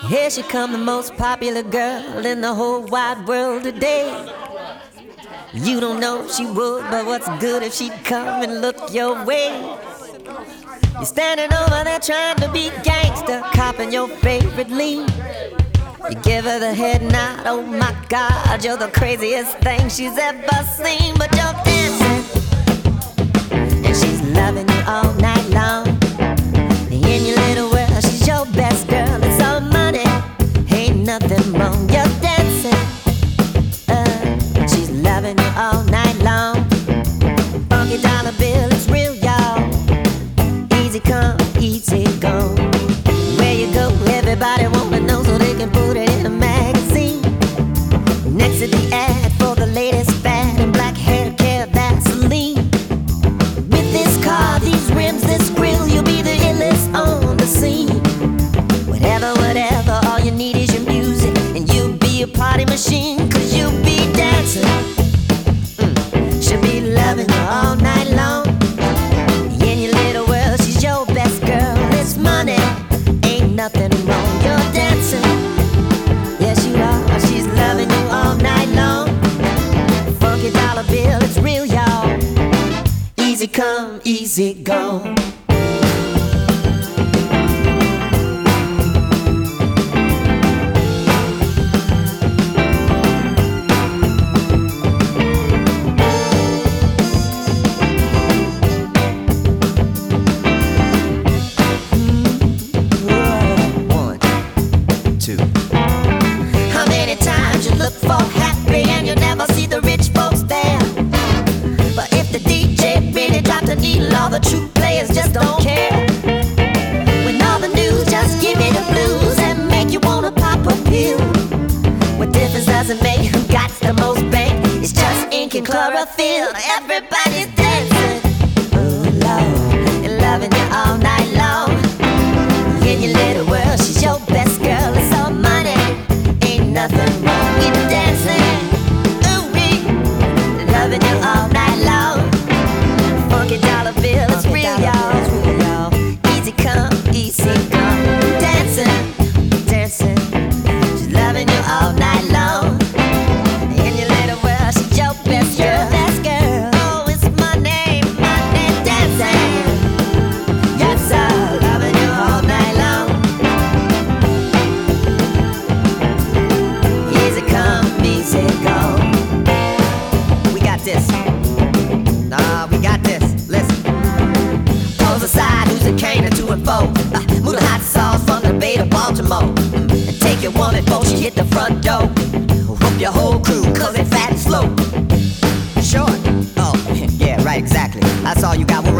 Here she come, the most popular girl in the whole wide world today. You don't know if she would, but what's good if she'd come and look your way? You're standing over there trying to be gangster, copping your favorite lean. You give her the head nod, oh my God, you're the craziest thing she's ever seen. But you're dancing, and she's loving you all night long. In your little world, she's your best girl, it's all money, ain't nothing wrong. You're dancing, she's loving you all night long. Funky dollar bill, it's real, y'all. Easy come, easy go. Where you go, everybody wanna know, so they can put it in a magazine. Next to the ad for the latest fad and black hair care Vaseline. With this car, these rims, this grill, you'll be the illest on the scene. Whatever, whatever, all you need is your music, and you'll be a party machine, 'cause you'll be dancing. She'll be loving you all night long. In your little world, she's your best girl, it's money, ain't nothing wrong. You're dancing, yes you are, she's loving you all night long. Funky dollar bill, it's real, y'all. Easy come, easy go. How many times you look for happy and you never see the rich folks there? But if the DJ really dropped a needle, all the true players just don't care. When all the news just give me the blues and make you wanna pop a pill. What difference does it make who got the most bank? It's just ink and chlorophyll. Everybody's dancing, oh Lord, and loving you all night long. In your little world, she's your best girl, it's all money, ain't nothing wrong with dancing. Ooh-wee, loving you all night long. Funky dollar bill, it's real, y'all. Easy come, easy go. Dancing, dancing, she's loving you all night long. In your little world, she's your best girl. Oh, it's money, money, dancing. Yes, sir, loving you all night long. Easy come, easy go. We got this. Nah, we got this. Listen. Pose aside, who's a caner to and fro. Move the hot sauce from the Bay to Baltimore. And take your woman before she hit the front door. Whoop your whole crew, 'cause they fat and slow. Short. Oh, yeah, right, exactly. That's all you got.